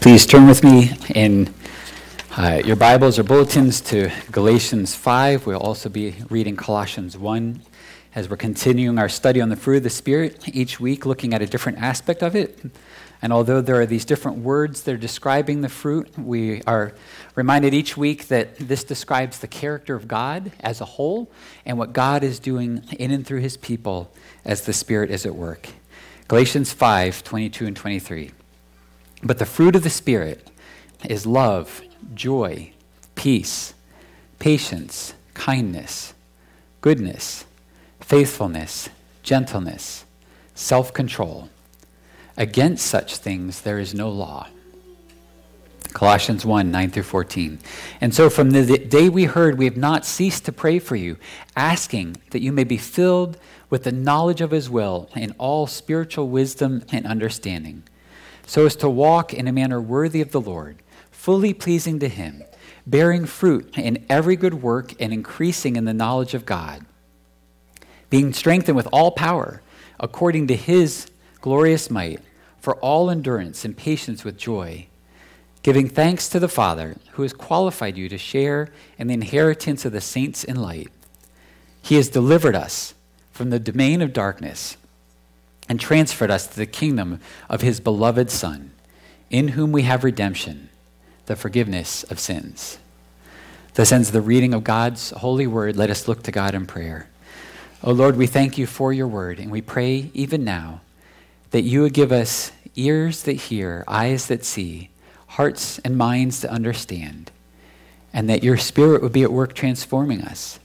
Please turn with me in your Bibles or bulletins to Galatians 5. We'll also be reading Colossians 1 as we're continuing our study on the fruit of the Spirit each week, looking at a different aspect of it. And although there are these different words that are describing the fruit, we are reminded each week that this describes the character of God as a whole and what God is doing in and through his people as the Spirit is at work. Galatians 5, 22 and 23. But the fruit of the Spirit is love, joy, peace, patience, kindness, goodness, faithfulness, gentleness, self-control. Against such things there is no law. Colossians 1, 9 through 14. And so from the day we heard, we have not ceased to pray for you, asking that you may be filled with the knowledge of his will in all spiritual wisdom and understanding, so as to walk in a manner worthy of the Lord, fully pleasing to him, bearing fruit in every good work and increasing in the knowledge of God, being strengthened with all power according to his glorious might, for all endurance and patience with joy, giving thanks to the Father who has qualified you to share in the inheritance of the saints in light. He has delivered us from the domain of darkness and transferred us to the kingdom of his beloved Son, in whom we have redemption, the forgiveness of sins. Thus ends the reading of God's holy word. Let us look to God in prayer. O Lord, we thank you for your word, and we pray even now that you would give us ears that hear, eyes that see, hearts and minds to understand, and that your Spirit would be at work transforming us.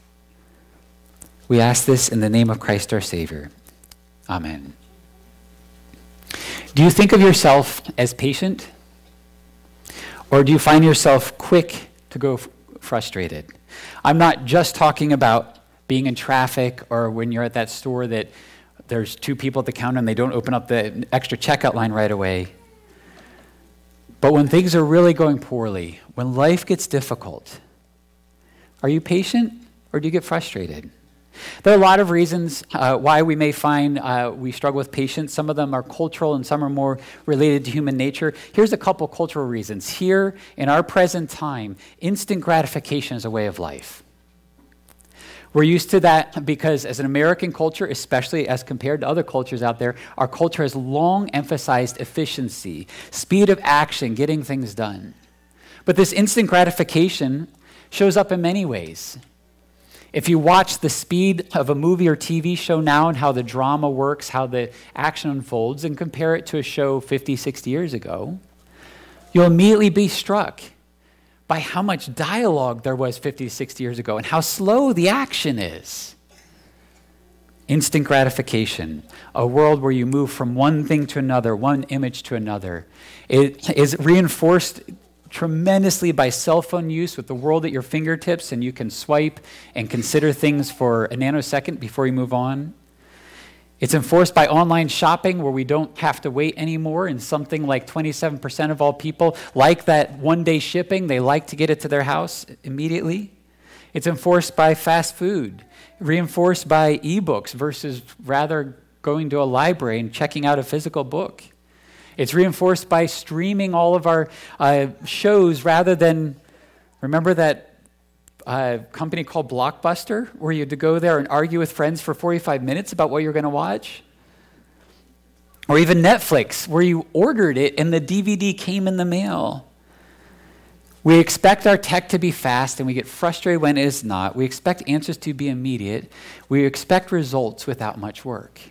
We ask this in the name of Christ our Savior. Amen. Do you think of yourself as patient? Or do you find yourself quick to go frustrated? I'm not just talking about being in traffic or when you're at that store that there's two people at the counter and they don't open up the extra checkout line right away. But when things are really going poorly, when life gets difficult, are you patient or do you get frustrated? There are a lot of reasons why we may find we struggle with patience. Some of them are cultural and some are more related to human nature. Here's a couple cultural reasons. Here, in our present time, instant gratification is a way of life. We're used to that because as an American culture, especially as compared to other cultures out there, our culture has long emphasized efficiency, speed of action, getting things done. But this instant gratification shows up in many ways. If you watch the speed of a movie or TV show now and how the drama works, how the action unfolds, and compare it to a show 50, 60 years ago, you'll immediately be struck by how much dialogue there was 50 to 60 years ago and how slow the action is. Instant gratification, a world where you move from one thing to another, one image to another. It is reinforced tremendously by cell phone use with the world at your fingertips, and you can swipe and consider things for a nanosecond before you move on. It's enforced by online shopping where we don't have to wait anymore, and something like 27% of all people like that one-day shipping. They like to get it to their house immediately. It's enforced by fast food, reinforced by ebooks versus rather going to a library and checking out a physical book. It's reinforced by streaming all of our shows rather than, remember that company called Blockbuster, where you had to go there and argue with friends for 45 minutes about what you're going to watch? Or even Netflix, where you ordered it and the DVD came in the mail. We expect our tech to be fast and we get frustrated when it is not. We expect answers to be immediate. We expect results without much work.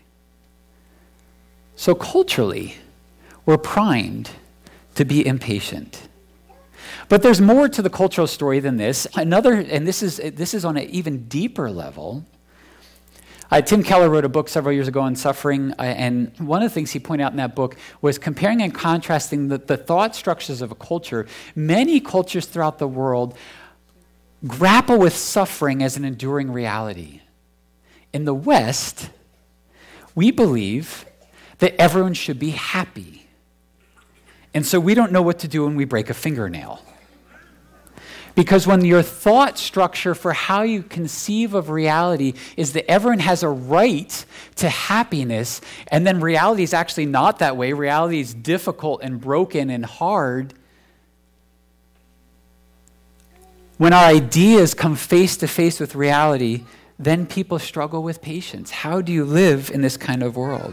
So culturally, we're primed to be impatient. But there's more to the cultural story than this. This is on an even deeper level. Tim Keller wrote a book several years ago on suffering, and one of the things he pointed out in that book was comparing and contrasting the thought structures of a culture. Many cultures throughout the world grapple with suffering as an enduring reality. In the West, we believe that everyone should be happy. And so we don't know what to do when we break a fingernail. Because when your thought structure for how you conceive of reality is that everyone has a right to happiness, and then reality is actually not that way, reality is difficult and broken and hard, when our ideas come face to face with reality, then people struggle with patience. How do you live in this kind of world?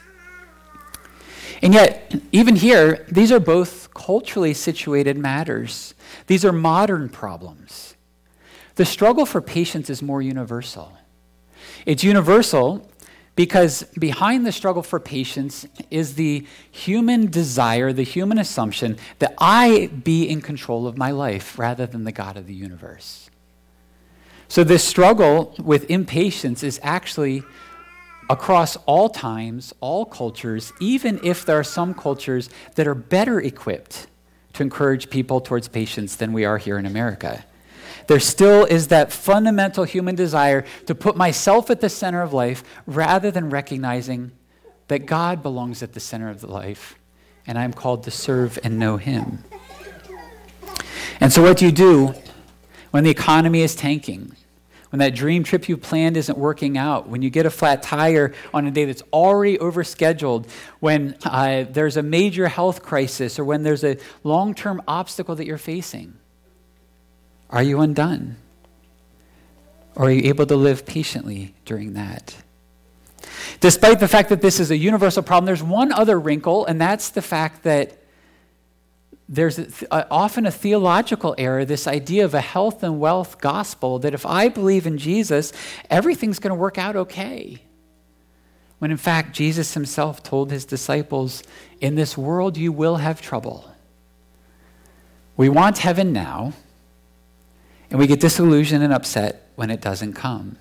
And yet, even here, these are both culturally situated matters. These are modern problems. The struggle for patience is more universal. It's universal because behind the struggle for patience is the human desire, the human assumption that I be in control of my life rather than the God of the universe. So this struggle with impatience is actually across all times, all cultures, even if there are some cultures that are better equipped to encourage people towards patience than we are here in America. There still is that fundamental human desire to put myself at the center of life rather than recognizing that God belongs at the center of the life and I'm called to serve and know Him. And so what do you do when the economy is tanking? When that dream trip you planned isn't working out, when you get a flat tire on a day that's already overscheduled, when there's a major health crisis, or when there's a long-term obstacle that you're facing, are you undone? Or are you able to live patiently during that? Despite the fact that this is a universal problem, there's one other wrinkle, and that's the fact that there's often a theological error, this idea of a health and wealth gospel, that if I believe in Jesus, everything's going to work out okay. When in fact, Jesus himself told his disciples, in this world you will have trouble. We want heaven now, and we get disillusioned and upset when it doesn't come.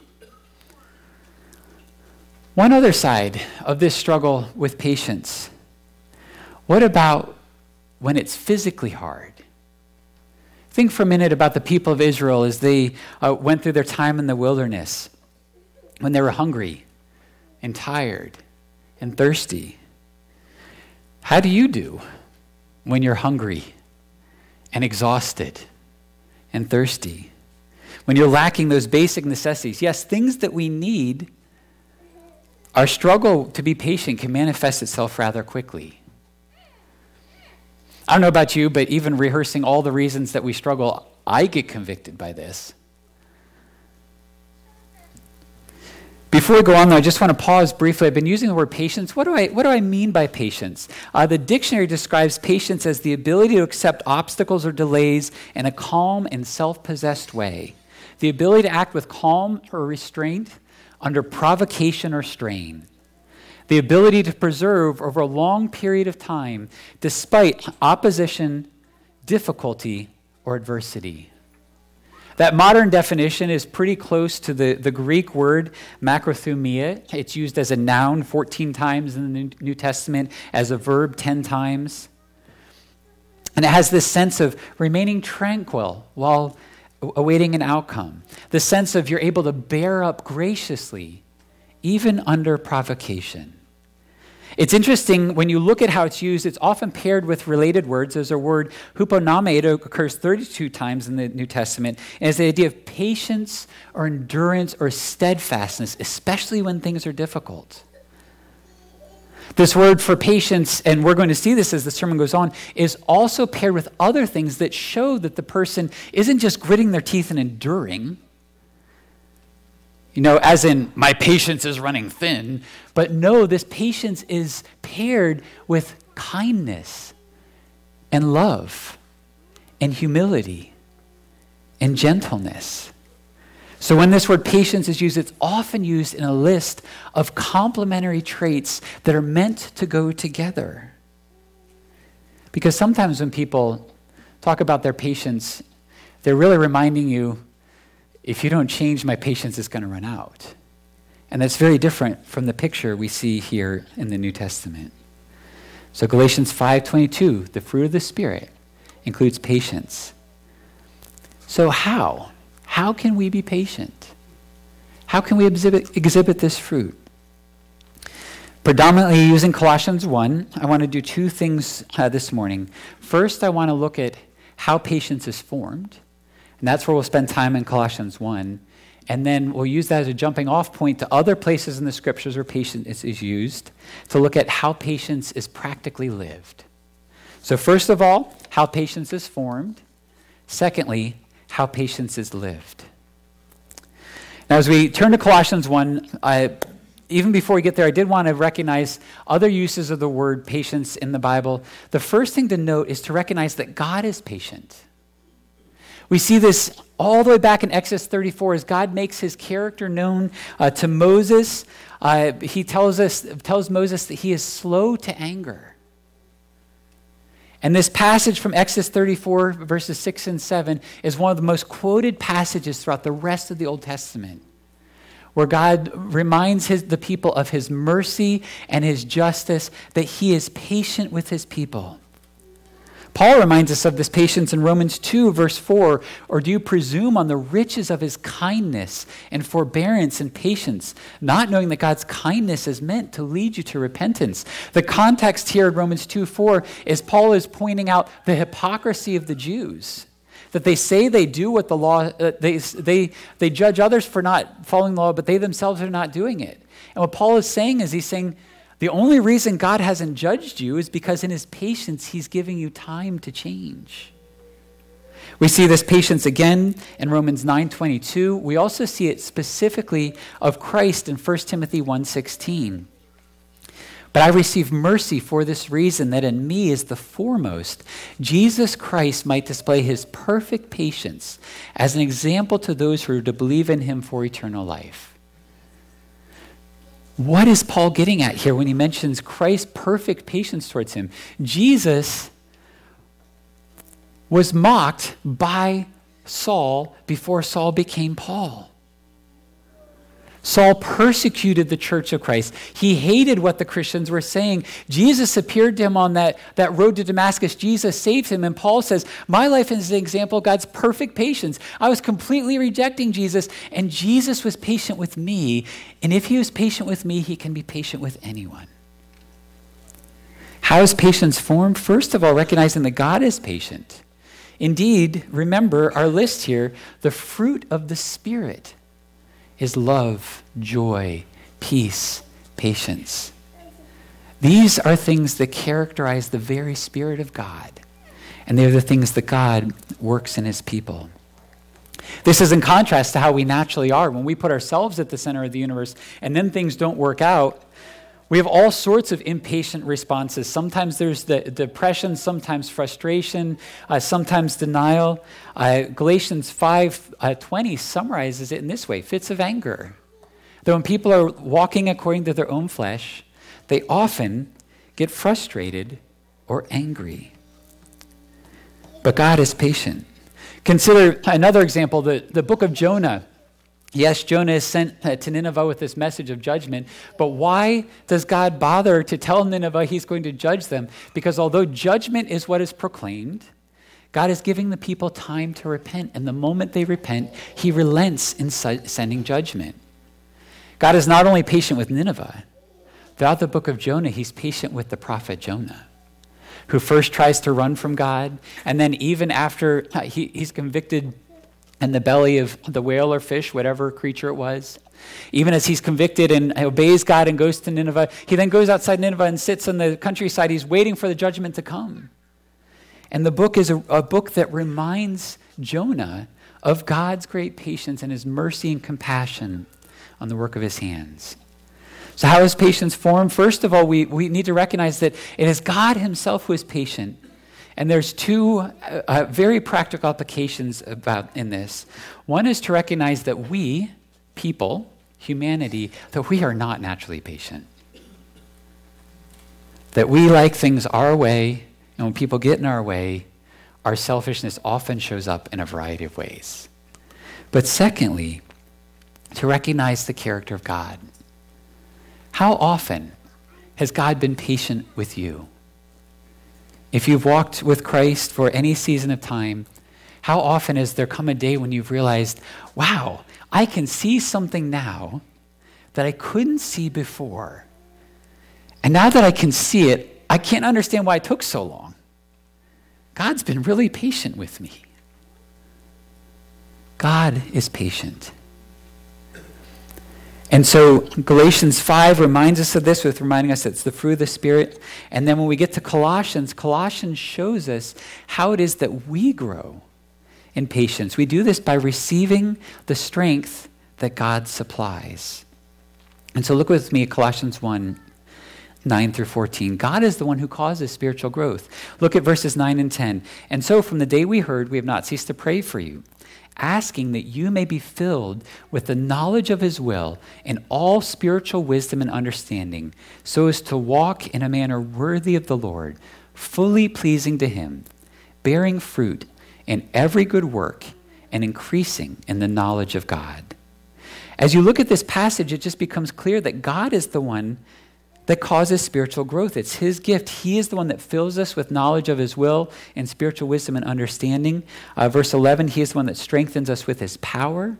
One other side of this struggle with patience. What about when it's physically hard? Think for a minute about the people of Israel as they went through their time in the wilderness, when they were hungry and tired and thirsty. How do you do when you're hungry and exhausted and thirsty? When you're lacking those basic necessities, yes, things that we need, our struggle to be patient can manifest itself rather quickly. I don't know about you, but even rehearsing all the reasons that we struggle, I get convicted by this. Before we go on, though, I just want to pause briefly. I've been using the word patience. What do I mean by patience? The dictionary describes patience as the ability to accept obstacles or delays in a calm and self-possessed way. The ability to act with calm or restraint under provocation or strain. The ability to preserve over a long period of time despite opposition, difficulty, or adversity. That modern definition is pretty close to the Greek word makrothumia. It's used as a noun 14 times in the New Testament, as a verb 10 times. And it has this sense of remaining tranquil while awaiting an outcome. The sense of you're able to bear up graciously, even under provocation. It's interesting, when you look at how it's used, it's often paired with related words. There's a word, huponame. It occurs 32 times in the New Testament. And it's the idea of patience or endurance or steadfastness, especially when things are difficult. This word for patience, and we're going to see this as the sermon goes on, is also paired with other things that show that the person isn't just gritting their teeth and enduring, as in, my patience is running thin. But no, this patience is paired with kindness and love and humility and gentleness. So when this word patience is used, it's often used in a list of complementary traits that are meant to go together. Because sometimes when people talk about their patience, they're really reminding you, if you don't change, my patience is going to run out. And that's very different from the picture we see here in the New Testament. So Galatians 5:22, the fruit of the Spirit includes patience. So how? How can we be patient? How can we exhibit this fruit? Predominantly using Colossians 1, I want to do two things this morning. First, I want to look at how patience is formed. And that's where we'll spend time in Colossians 1. And then we'll use that as a jumping off point to other places in the scriptures where patience is used to look at how patience is practically lived. So first of all, how patience is formed. Secondly, how patience is lived. Now as we turn to Colossians 1, even before we get there, I did want to recognize other uses of the word patience in the Bible. The first thing to note is to recognize that God is patient. We see this all the way back in Exodus 34 as God makes his character known to Moses. He tells Moses that he is slow to anger. And this passage from Exodus 34, verses 6 and 7, is one of the most quoted passages throughout the rest of the Old Testament, where God reminds the people of his mercy and his justice, that he is patient with his people. Paul reminds us of this patience in Romans 2, verse 4, or do you presume on the riches of his kindness and forbearance and patience, not knowing that God's kindness is meant to lead you to repentance? The context here in Romans 2, 4 is Paul is pointing out the hypocrisy of the Jews, that they say they do what the law, they judge others for not following the law, but they themselves are not doing it. And what Paul is saying is he's saying, the only reason God hasn't judged you is because in his patience, he's giving you time to change. We see this patience again in Romans 9:22. We also see it specifically of Christ in 1 Timothy 1:16. But I receive mercy for this reason, that in me is the foremost, Jesus Christ might display his perfect patience as an example to those who are to believe in him for eternal life. What is Paul getting at here when he mentions Christ's perfect patience towards him? Jesus was mocked by Saul before Saul became Paul. Saul persecuted the church of Christ. He hated what the Christians were saying. Jesus appeared to him on that road to Damascus. Jesus saved him. And Paul says, my life is an example of God's perfect patience. I was completely rejecting Jesus, and Jesus was patient with me. And if he was patient with me, he can be patient with anyone. How is patience formed? First of all, recognizing that God is patient. Indeed, remember our list here, the fruit of the Spirit is love, joy, peace, patience. These are things that characterize the very Spirit of God, and they're the things that God works in his people. This is in contrast to how we naturally are. When we put ourselves at the center of the universe and then things don't work out, we have all sorts of impatient responses. Sometimes there's the depression, sometimes frustration, sometimes denial. Galatians 5:20 summarizes it in this way: fits of anger. That when people are walking according to their own flesh, they often get frustrated or angry. But God is patient. Consider another example, the book of Jonah. Yes, Jonah is sent to Nineveh with this message of judgment, but why does God bother to tell Nineveh he's going to judge them? Because although judgment is what is proclaimed, God is giving the people time to repent, and the moment they repent, he relents in sending judgment. God is not only patient with Nineveh. Throughout the book of Jonah, he's patient with the prophet Jonah, who first tries to run from God, and then even after he's convicted in the belly of the whale or fish, whatever creature it was. Even as he's convicted and obeys God and goes to Nineveh, he then goes outside Nineveh and sits on the countryside. He's waiting for the judgment to come. And the book is a book that reminds Jonah of God's great patience and his mercy and compassion on the work of his hands. So how is patience formed? First of all, we need to recognize that it is God himself who is patient. And there's two very practical applications in this. One is to recognize that we, people, humanity, that we are not naturally patient. That we like things our way, and when people get in our way, our selfishness often shows up in a variety of ways. But secondly, to recognize the character of God. How often has God been patient with you? If you've walked with Christ for any season of time, how often has there come a day when you've realized, wow, I can see something now that I couldn't see before. And now that I can see it, I can't understand why it took so long. God's been really patient with me. God is patient. And so Galatians 5 reminds us of this with reminding us that it's the fruit of the Spirit. And then when we get to Colossians, Colossians shows us how it is that we grow in patience. We do this by receiving the strength that God supplies. And so look with me at Colossians 1, 9 through 14. God is the one who causes spiritual growth. Look at verses 9 and 10. And so from the day we heard, we have not ceased to pray for you, asking that you may be filled with the knowledge of his will and all spiritual wisdom and understanding, so as to walk in a manner worthy of the Lord, fully pleasing to him, bearing fruit in every good work and increasing in the knowledge of God. As you look at this passage, it just becomes clear that God is the one that causes spiritual growth. It's his gift. He is the one that fills us with knowledge of his will and spiritual wisdom and understanding. Verse 11, he is the one that strengthens us with his power.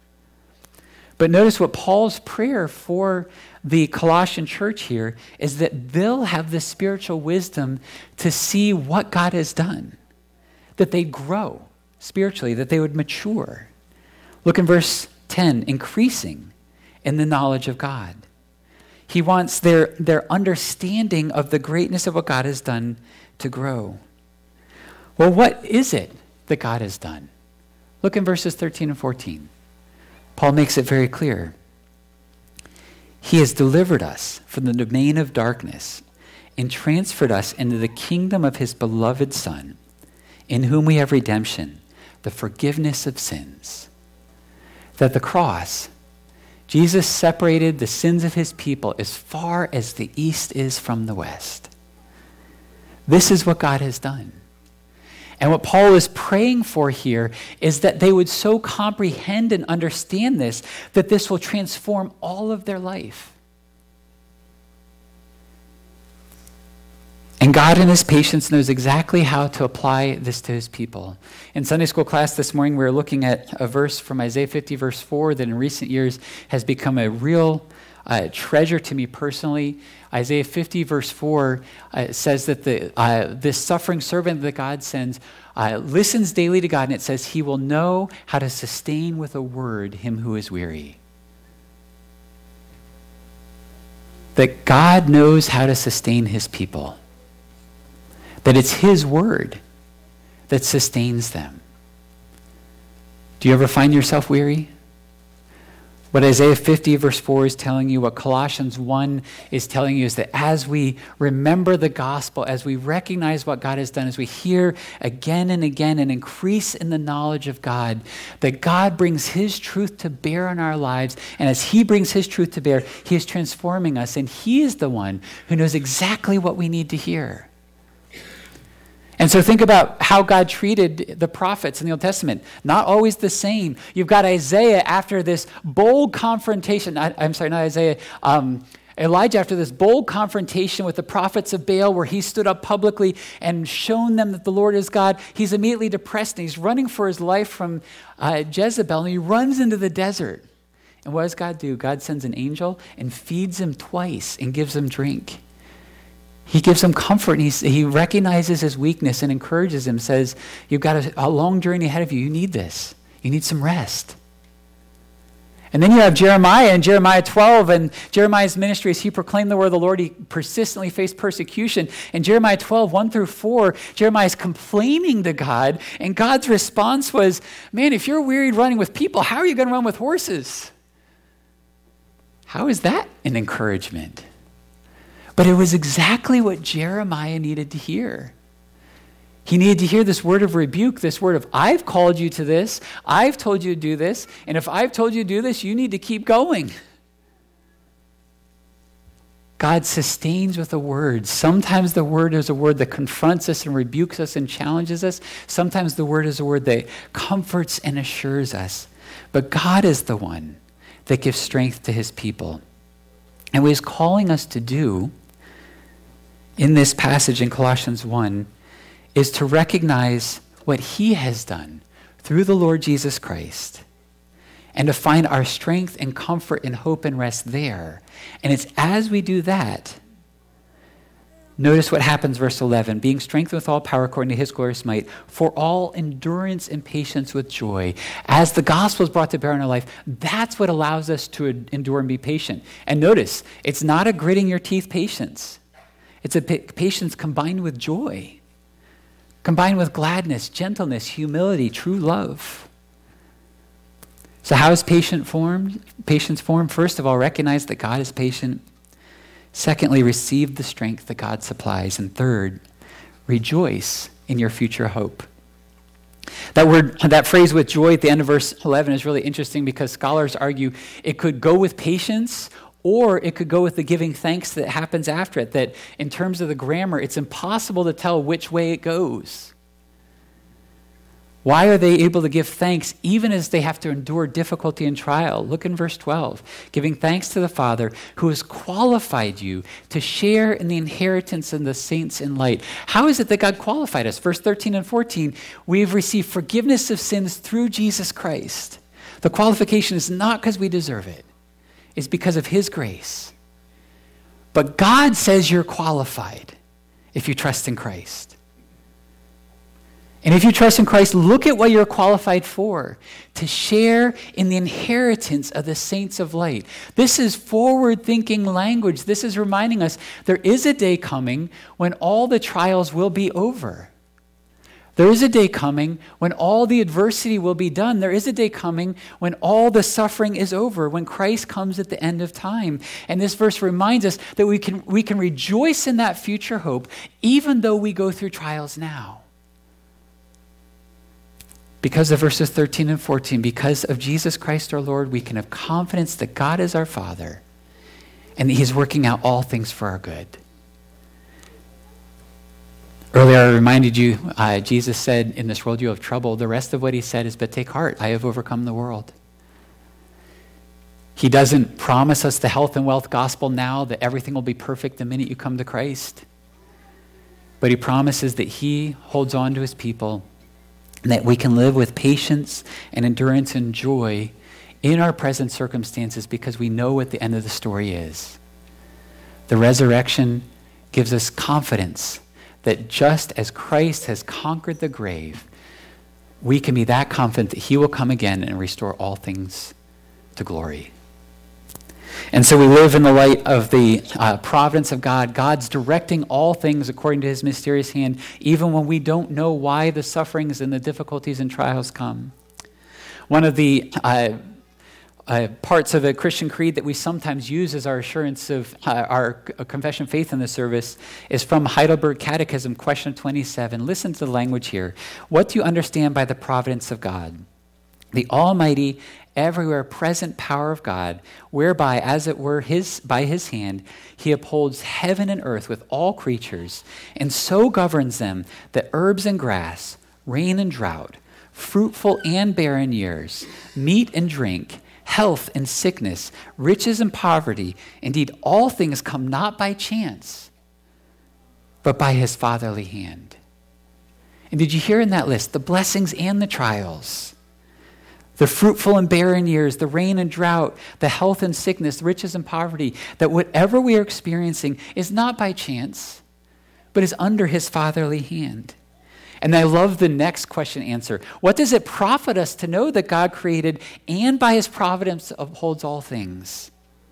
But notice what Paul's prayer for the Colossian church here is that they'll have the spiritual wisdom to see what God has done, that they grow spiritually, that they would mature. Look in verse 10, increasing in the knowledge of God. He wants their understanding of the greatness of what God has done to grow. Well, what is it that God has done? Look in verses 13 and 14. Paul makes it very clear. He has delivered us from the domain of darkness and transferred us into the kingdom of his beloved Son, in whom we have redemption, the forgiveness of sins. That the cross, Jesus separated the sins of his people as far as the east is from the west. This is what God has done. And what Paul is praying for here is that they would so comprehend and understand this, that this will transform all of their life. And God in his patience knows exactly how to apply this to his people. In Sunday school class this morning, we were looking at a verse from Isaiah 50, verse 4, that in recent years has become a real treasure to me personally. Isaiah 50, verse 4 says that this suffering servant that God sends listens daily to God, and it says he will know how to sustain with a word him who is weary. That God knows how to sustain his people. That it's his word that sustains them. Do you ever find yourself weary? What Isaiah 50 verse 4 is telling you, what Colossians 1 is telling you, is that as we remember the gospel, as we recognize what God has done, as we hear again and again and increase in the knowledge of God, that God brings his truth to bear in our lives, and as he brings his truth to bear, he is transforming us, and he is the one who knows exactly what we need to hear. And so think about how God treated the prophets in the Old Testament. Not always the same. You've got Isaiah after this bold confrontation. Elijah after this bold confrontation with the prophets of Baal, where he stood up publicly and shown them that the Lord is God. He's immediately depressed, and he's running for his life from Jezebel, and he runs into the desert. And what does God do? God sends an angel and feeds him twice and gives him drink. He gives him comfort, and he recognizes his weakness and encourages him, says, you've got a long journey ahead of you. You need this. You need some rest. And then you have Jeremiah in Jeremiah 12, and Jeremiah's ministry as he proclaimed the word of the Lord, he persistently faced persecution. In Jeremiah 12, 1 through 4, Jeremiah is complaining to God, and God's response was, man, if you're wearied running with people, how are you going to run with horses? How is that an encouragement? But it was exactly what Jeremiah needed to hear. He needed to hear this word of rebuke, this word of, I've called you to this, I've told you to do this, and if I've told you to do this, you need to keep going. God sustains with a word. Sometimes the word is a word that confronts us and rebukes us and challenges us. Sometimes the word is a word that comforts and assures us. But God is the one that gives strength to his people. And what he's calling us to do in this passage in Colossians 1 is to recognize what he has done through the Lord Jesus Christ, and to find our strength and comfort and hope and rest there. And it's as we do that Notice what happens, verse 11. Being strengthened with all power according to his glorious might, for all endurance and patience with joy. As the gospel is brought to bear in our life, that's what allows us to endure and be patient. And notice, it's not a gritting your teeth patience. It's a patience combined with joy, combined with gladness, gentleness, humility, true love. So how is patience formed? First of all, recognize that God is patient. Secondly, receive the strength that God supplies. And third, rejoice in your future hope. That phrase with joy at the end of verse 11 is really interesting because scholars argue it could go with patience or it could go with the giving thanks that happens after it, that in terms of the grammar, it's impossible to tell which way it goes. Why are they able to give thanks even as they have to endure difficulty and trial? Look in verse 12. Giving thanks to the Father who has qualified you to share in the inheritance of the saints in light. How is it that God qualified us? Verse 13 and 14, we have received forgiveness of sins through Jesus Christ. The qualification is not because we deserve it. It's because of his grace. But God says you're qualified if you trust in Christ. And if you trust in Christ, look at what you're qualified for, to share in the inheritance of the saints of light. This is forward-thinking language. This is reminding us there is a day coming when all the trials will be over. There is a day coming when all the adversity will be done. There is a day coming when all the suffering is over, when Christ comes at the end of time. And this verse reminds us that we can rejoice in that future hope even though we go through trials now. Because of verses 13 and 14, because of Jesus Christ our Lord, we can have confidence that God is our Father and that he's working out all things for our good. Earlier I reminded you, Jesus said, in this world you have trouble. The rest of what he said is, but take heart, I have overcome the world. He doesn't promise us the health and wealth gospel now, that everything will be perfect the minute you come to Christ. But he promises that he holds on to his people, and that we can live with patience and endurance and joy in our present circumstances because we know what the end of the story is. The resurrection gives us confidence that just as Christ has conquered the grave, we can be that confident that he will come again and restore all things to glory. And so we live in the light of the providence of God. God's directing all things according to his mysterious hand, even when we don't know why the sufferings and the difficulties and trials come. One of the parts of the Christian creed that we sometimes use as our assurance of our confession of faith in the service is from Heidelberg Catechism, question 27. Listen to the language here. What do you understand by the providence of God? The almighty, everywhere present power of God, whereby, as it were, by his hand, he upholds heaven and earth with all creatures, and so governs them that herbs and grass, rain and drought, fruitful and barren years, meat and drink, health and sickness, riches and poverty, indeed all things come not by chance, but by his fatherly hand. And did you hear in that list the blessings and the trials? The fruitful and barren years, the rain and drought, the health and sickness, riches and poverty, that whatever we are experiencing is not by chance, but is under his fatherly hand. And I love the next question answer. What does it profit us to know that God created and by his providence upholds all things?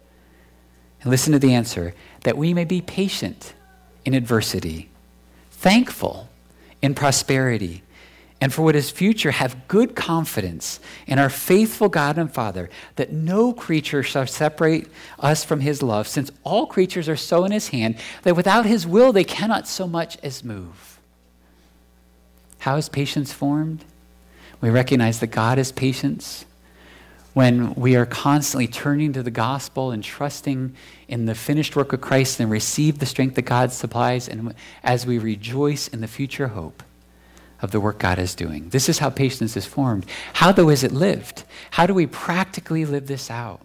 And listen to the answer, that we may be patient in adversity, thankful in prosperity, and for what is future, have good confidence in our faithful God and Father, that no creature shall separate us from his love, since all creatures are so in his hand, that without his will they cannot so much as move. How is patience formed? We recognize that God is patience when we are constantly turning to the gospel and trusting in the finished work of Christ and receive the strength that God supplies, and as we rejoice in the future hope of the work God is doing. This is how patience is formed. How, though, is it lived? How do we practically live this out?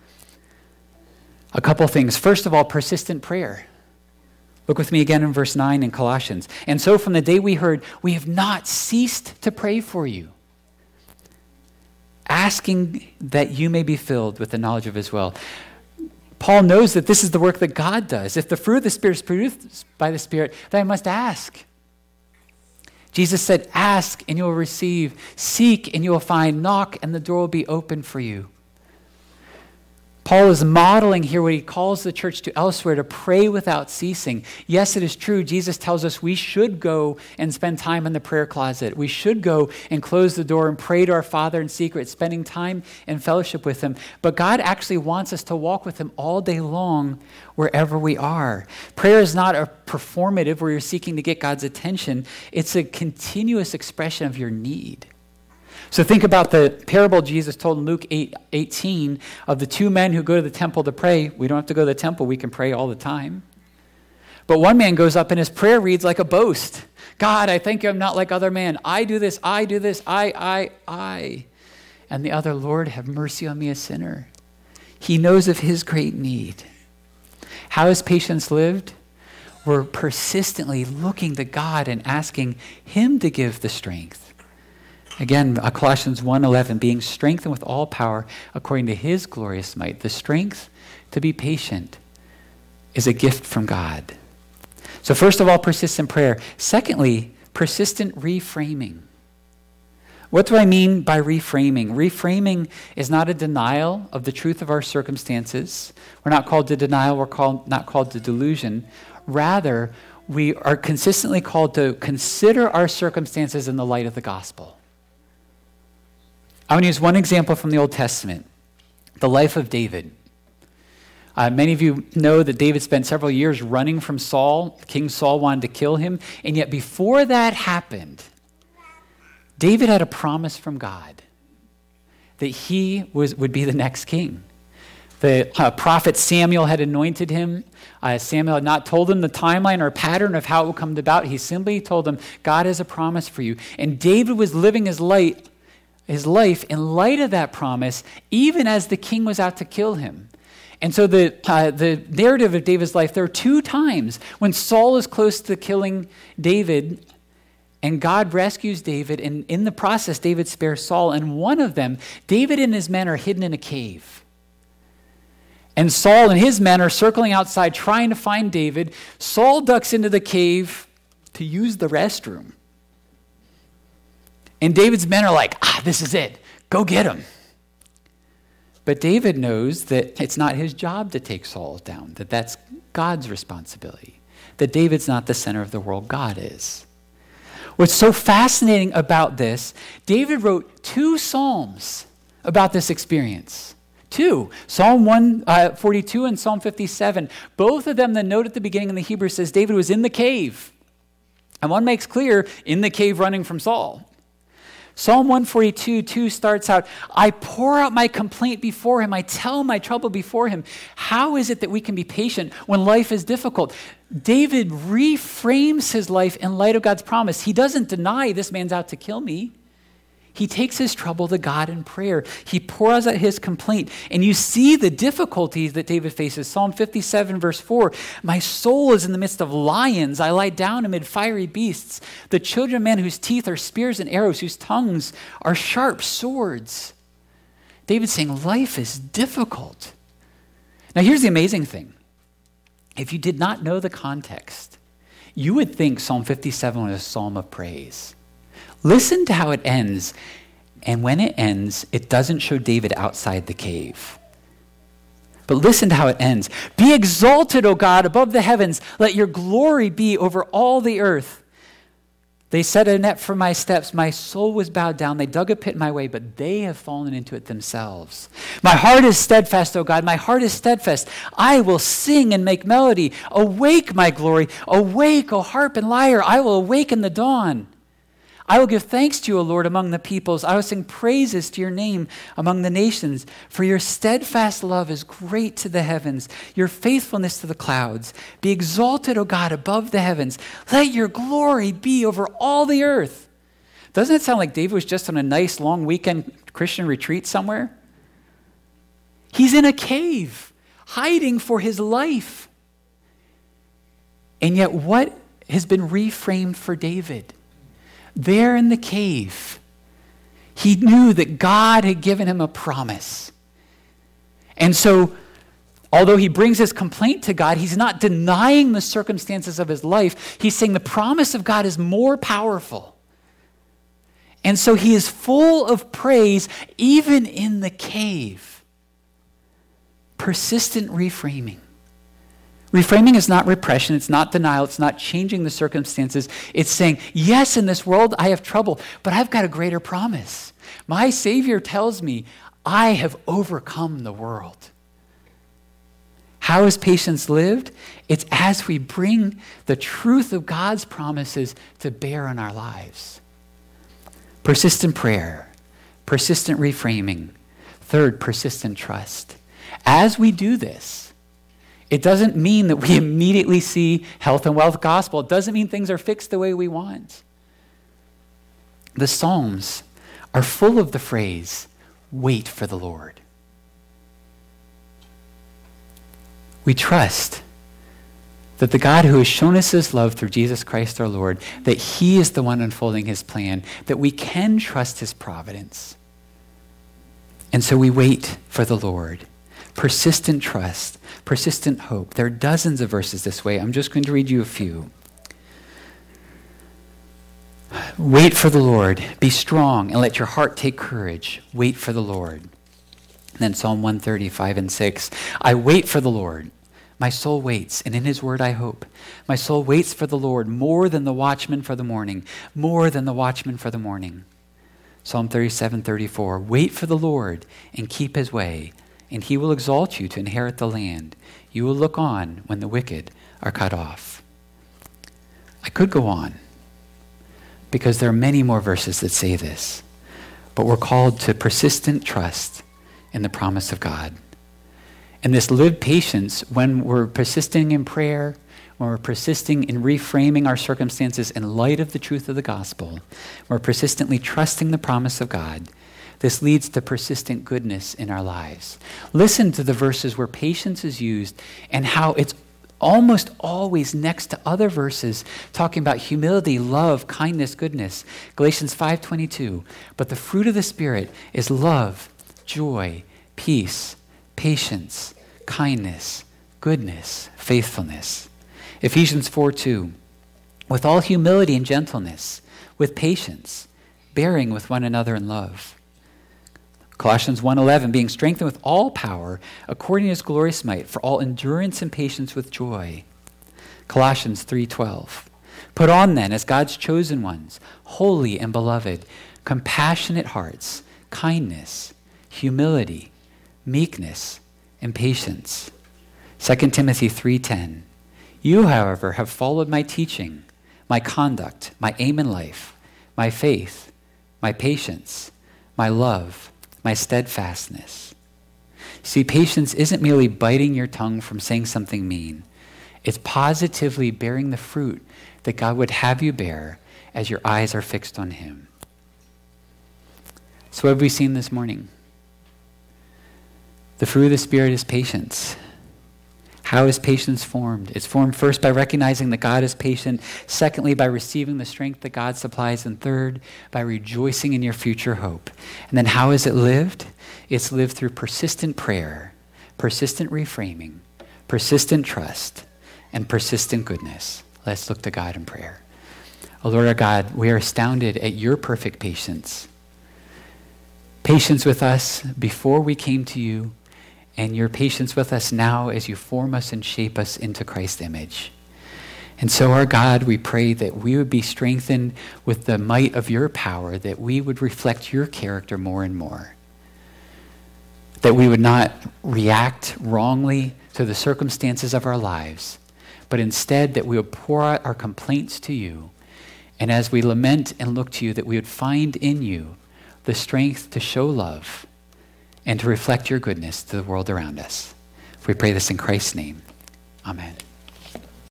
A couple things. First of all, persistent prayer. Look with me again in verse 9 in Colossians. And so from the day we heard, we have not ceased to pray for you, asking that you may be filled with the knowledge of his will. Paul knows that this is the work that God does. If the fruit of the Spirit is produced by the Spirit, then I must ask. Jesus said, ask and you will receive, seek and you will find, knock and the door will be open for you. Paul is modeling here what he calls the church to elsewhere, to pray without ceasing. Yes, it is true. Jesus tells us we should go and spend time in the prayer closet. We should go and close the door and pray to our Father in secret, spending time in fellowship with him. But God actually wants us to walk with him all day long wherever we are. Prayer is not a performative where you're seeking to get God's attention. It's a continuous expression of your need. So think about the parable Jesus told in Luke 8:18 of the two men who go to the temple to pray. We don't have to go to the temple. We can pray all the time. But one man goes up and his prayer reads like a boast. God, I thank you I'm not like other men. I do this, I. And the other, Lord, have mercy on me, a sinner. He knows of his great need. How has patience lived? We're persistently looking to God and asking him to give the strength. Again, Colossians 1:11, being strengthened with all power according to his glorious might. The strength to be patient is a gift from God. So first of all, persistent prayer. Secondly, persistent reframing. What do I mean by reframing? Reframing is not a denial of the truth of our circumstances. We're not called to denial. We're not called to delusion. Rather, we are consistently called to consider our circumstances in the light of the gospel. I want to use one example from the Old Testament, the life of David. Many of you know that David spent several years running from Saul. King Saul wanted to kill him. And yet before that happened, David had a promise from God that he would be the next king. The prophet Samuel had anointed him. Samuel had not told him the timeline or pattern of how it would come about. He simply told him, God has a promise for you. And David was living his life in light of that promise, even as the king was out to kill him. And so the narrative of David's life, there are two times when Saul is close to killing David, and God rescues David, and in the process, David spares Saul. And one of them, David and his men are hidden in a cave. And Saul and his men are circling outside trying to find David. Saul ducks into the cave to use the restroom. And David's men are like, this is it. Go get him. But David knows that it's not his job to take Saul down, that that's God's responsibility, that David's not the center of the world, God is. What's so fascinating about this, David wrote 2 psalms about this experience. 2. Psalm 142 and Psalm 57. Both of them, the note at the beginning in the Hebrew says David was in the cave. And one makes clear, in the cave running from Saul. Psalm 142:2 starts out, I pour out my complaint before him. I tell my trouble before him. How is it that we can be patient when life is difficult? David reframes his life in light of God's promise. He doesn't deny this man's out to kill me. He takes his trouble to God in prayer. He pours out his complaint. And you see the difficulties that David faces. Psalm 57 verse 4, my soul is in the midst of lions. I lie down amid fiery beasts. The children of men whose teeth are spears and arrows, whose tongues are sharp swords. David's saying life is difficult. Now here's the amazing thing. If you did not know the context, you would think Psalm 57 was a psalm of praise. Listen to how it ends. And when it ends, it doesn't show David outside the cave. But listen to how it ends. Be exalted, O God, above the heavens. Let your glory be over all the earth. They set a net for my steps. My soul was bowed down. They dug a pit in my way, but they have fallen into it themselves. My heart is steadfast, O God. My heart is steadfast. I will sing and make melody. Awake, my glory. Awake, O harp and lyre. I will awaken the dawn. I will give thanks to you, O Lord, among the peoples. I will sing praises to your name among the nations. For your steadfast love is great to the heavens, your faithfulness to the clouds. Be exalted, O God, above the heavens. Let your glory be over all the earth. Doesn't it sound like David was just on a nice long weekend Christian retreat somewhere? He's in a cave, hiding for his life. And yet what has been reframed for David? There in the cave, he knew that God had given him a promise. And so Although he brings his complaint to God, he's not denying the circumstances of his life. He's saying the promise of God is more powerful. And so he is full of praise even in the cave. Persistent reframing. Reframing is not repression, it's not denial, it's not changing the circumstances. It's saying, yes, in this world I have trouble, but I've got a greater promise. My Savior tells me I have overcome the world. How is patience lived? It's as we bring the truth of God's promises to bear on our lives. Persistent prayer, persistent reframing. Third, persistent trust. As we do this, it doesn't mean that we immediately see health and wealth gospel. It doesn't mean things are fixed the way we want. The Psalms are full of the phrase, wait for the Lord. We trust that the God who has shown us his love through Jesus Christ our Lord, that he is the one unfolding his plan, that we can trust his providence. And so we wait for the Lord. Persistent trust, persistent hope. There are dozens of verses this way. I'm just going to read you a few. Wait for the Lord. Be strong and let your heart take courage. Wait for the Lord. And then Psalm 135 and 6. I wait for the Lord. My soul waits, and in his word I hope. My soul waits for the Lord more than the watchman for the morning, more than the watchman for the morning. Psalm 37:34. Wait for the Lord and keep his way, and he will exalt you to inherit the land. You will look on when the wicked are cut off. I could go on, because there are many more verses that say this, but we're called to persistent trust in the promise of God. And this lived patience, when we're persisting in prayer, when we're persisting in reframing our circumstances in light of the truth of the gospel, we're persistently trusting the promise of God, this leads to persistent goodness in our lives. Listen to the verses where patience is used and how it's almost always next to other verses talking about humility, love, kindness, goodness. Galatians 5:22. But the fruit of the Spirit is love, joy, peace, patience, kindness, goodness, faithfulness. Ephesians 4:2. With all humility and gentleness, with patience, bearing with one another in love. Colossians 1:11, being strengthened with all power according to his glorious might, for all endurance and patience with joy. Colossians 3:12, put on then as God's chosen ones, holy and beloved, compassionate hearts, kindness, humility, meekness, and patience. 2 Timothy 3:10, you, however, have followed my teaching, my conduct, my aim in life, my faith, my patience, my love, my steadfastness. See, patience isn't merely biting your tongue from saying something mean. It's positively bearing the fruit that God would have you bear as your eyes are fixed on him. So what have we seen this morning? The fruit of the Spirit is patience. How is patience formed? It's formed first by recognizing that God is patient. Secondly, by receiving the strength that God supplies. And third, by rejoicing in your future hope. And then how is it lived? It's lived through persistent prayer, persistent reframing, persistent trust, and persistent goodness. Let's look to God in prayer. Oh Lord our God, we are astounded at your perfect patience. Patience with us before we came to you, and your patience with us now as you form us and shape us into Christ's image. And so, our God, we pray that we would be strengthened with the might of your power, that we would reflect your character more and more, that we would not react wrongly to the circumstances of our lives, but instead that we would pour out our complaints to you, and as we lament and look to you, that we would find in you the strength to show love and to reflect your goodness to the world around us. We pray this in Christ's name. Amen.